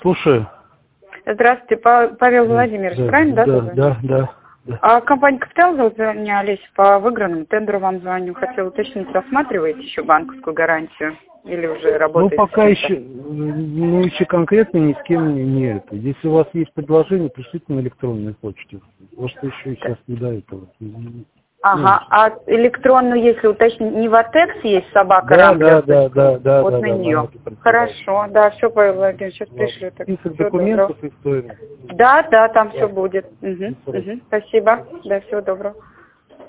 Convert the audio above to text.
Слушаю. Здравствуйте, Павел Владимирович, правильно, да? Да. А компания «Капитал» зовут меня Олеся, по выигранному тендеру вам звоню. Хотела уточнить, рассматриваете еще банковскую гарантию или уже работаете? Ну, пока еще, еще конкретно ни с кем не это. Если у вас есть предложение, пришлите на электронную почту. Просто еще сейчас не до этого. Ага, а электронную, если уточнить, не в Атекс есть собака Да. вот на нее. Хорошо, да, все, Павел Владимирович, сейчас пришлю. Список документов и стоимость. Да, там все будет. Спасибо, да, всего доброго.